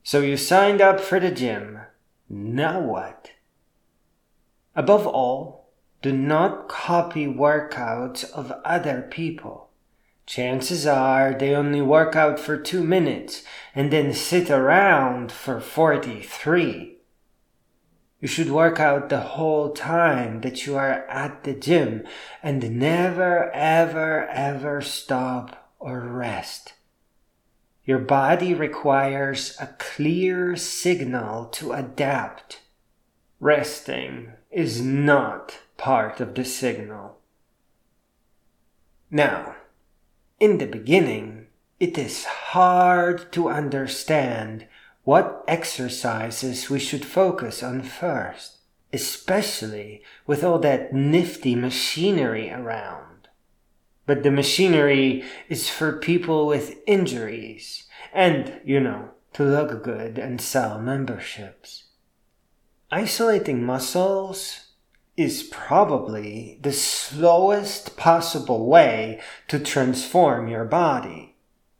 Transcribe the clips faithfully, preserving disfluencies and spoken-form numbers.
So you signed up for the gym. Now what? Above all, do not copy workouts of other people. Chances are they only work out for two minutes and then sit around for forty-three. You should work out the whole time that you are at the gym and never, ever, ever stop or rest. Your body requires a clear signal to adapt. Resting is not part of the signal. Now, in the beginning, it is hard to understand what exercises we should focus on first, especially with all that nifty machinery around. But the machinery is for people with injuries and, you know, to look good and sell memberships. Isolating muscles is probably the slowest possible way to transform your body.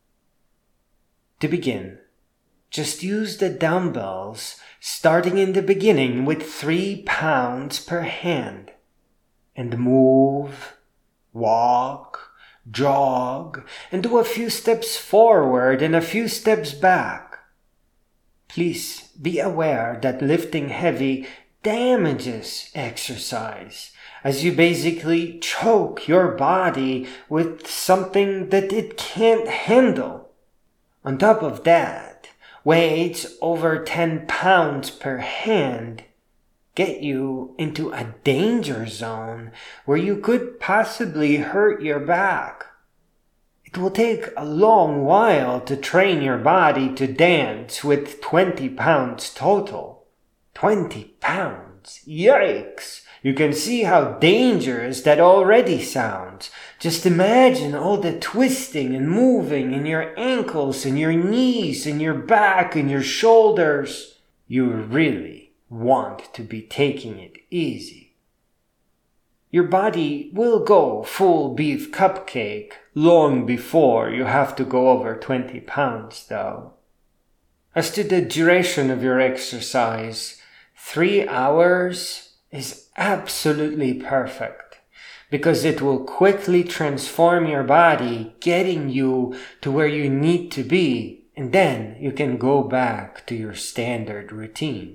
To begin, just use the dumbbells, starting in the beginning with three pounds per hand, and move, walk, jog, and do a few steps forward and a few steps back. Please be aware that lifting heavy damages exercise, as you basically choke your body with something that it can't handle. On top of that, weights over ten pounds per hand get you into a danger zone where you could possibly hurt your back. It will take a long while to train your body to dance with twenty pounds total. twenty pounds? Yikes! You can see how dangerous that already sounds. Just imagine all the twisting and moving in your ankles and your knees and your back and your shoulders. You really want to be taking it easy. Your body will go full beef cupcake long before you have to go over twenty pounds though. As to the duration of your exercise, three hours is absolutely perfect because it will quickly transform your body, getting you to where you need to be, and then you can go back to your standard routine.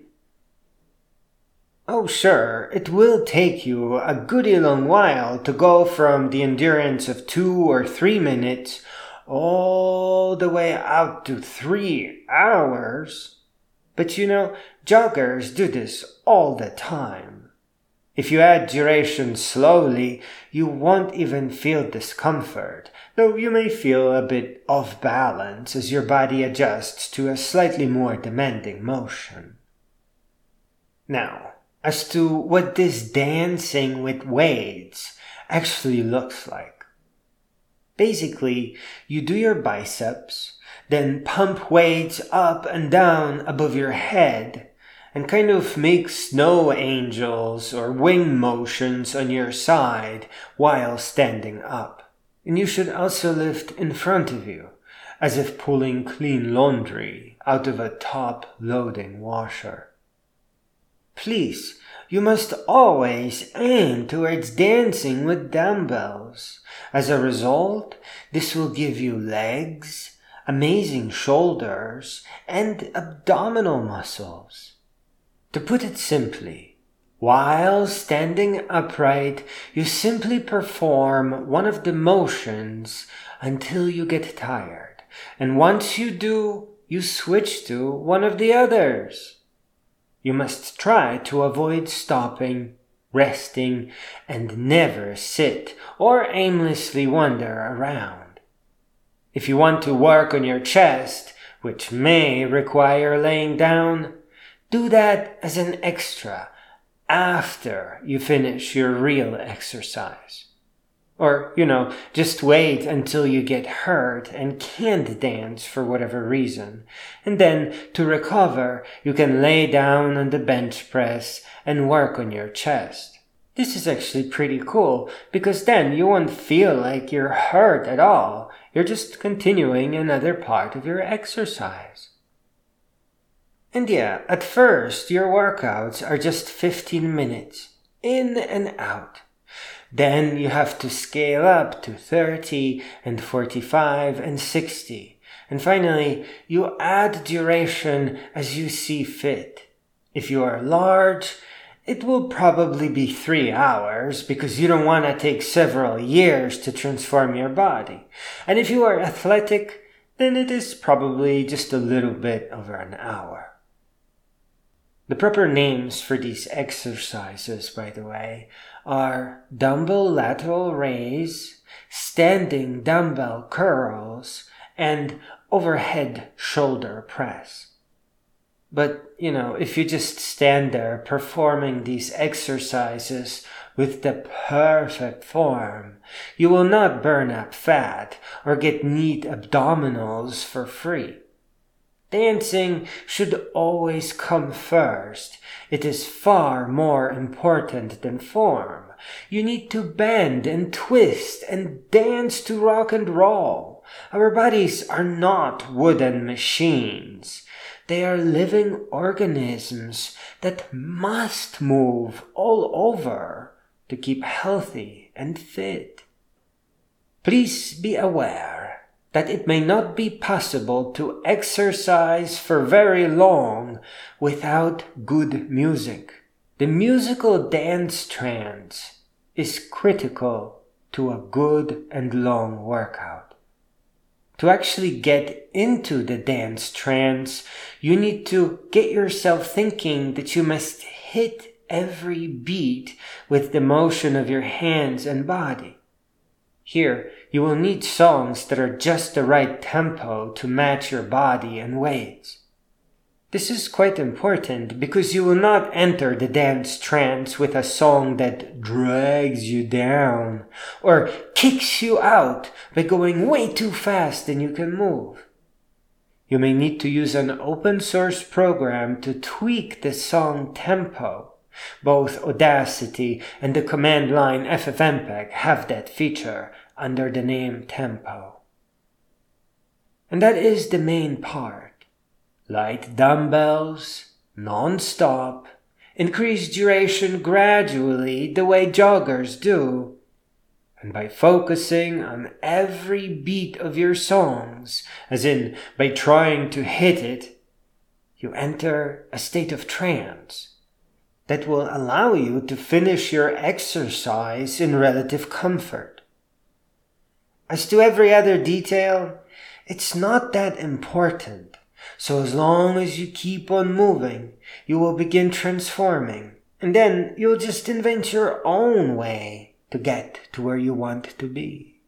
Oh sure, it will take you a goody long while to go from the endurance of two or three minutes all the way out to three hours. But you know, joggers do this all the time. If you add duration slowly, you won't even feel discomfort, though you may feel a bit off balance as your body adjusts to a slightly more demanding motion. Now, as to what this dancing with weights actually looks like. Basically, you do your biceps, then pump weights up and down above your head, and kind of make snow angels or wing motions on your side while standing up. And you should also lift in front of you, as if pulling clean laundry out of a top-loading washer. Please, you must always aim towards dancing with dumbbells. As a result, this will give you legs, amazing shoulders, and abdominal muscles. To put it simply, while standing upright, you simply perform one of the motions until you get tired, and once you do, you switch to one of the others. You must try to avoid stopping, resting, and never sit or aimlessly wander around. If you want to work on your chest, which may require laying down, do that as an extra after you finish your real exercise. Or, you know, just wait until you get hurt and can't dance for whatever reason. And then, to recover, you can lay down on the bench press and work on your chest. This is actually pretty cool, because then you won't feel like you're hurt at all. You're just continuing another part of your exercise. And yeah, at first your workouts are just fifteen minutes, in and out. Then you have to scale up to thirty and forty-five and sixty. And finally, you add duration as you see fit. If you are large, it will probably be three hours because you don't want to take several years to transform your body. And if you are athletic, then it is probably just a little bit over an hour. The proper names for these exercises, by the way, are dumbbell lateral raise, standing dumbbell curls, and overhead shoulder press. But, you know, if you just stand there performing these exercises with the perfect form, you will not burn up fat or get neat abdominals for free. Dancing should always come first. It is far more important than form. You need to bend and twist and dance to rock and roll. Our bodies are not wooden machines. They are living organisms that must move all over to keep healthy and fit. Please be aware that it may not be possible to exercise for very long without good music. The musical dance trance is critical to a good and long workout. To actually get into the dance trance, you need to get yourself thinking that you must hit every beat with the motion of your hands and body. Here, you will need songs that are just the right tempo to match your body and weight. This is quite important because you will not enter the dance trance with a song that drags you down or kicks you out by going way too fast and you can move. You may need to use an open source program to tweak the song tempo. Both Audacity and the command line F F mpeg have that feature under the name Tempo. And that is the main part. Light dumbbells, non-stop, increase duration gradually the way joggers do. And by focusing on every beat of your songs, as in by trying to hit it, you enter a state of trance that will allow you to finish your exercise in relative comfort. As to every other detail, it's not that important. So as long as you keep on moving, you will begin transforming, and then you'll just invent your own way to get to where you want to be.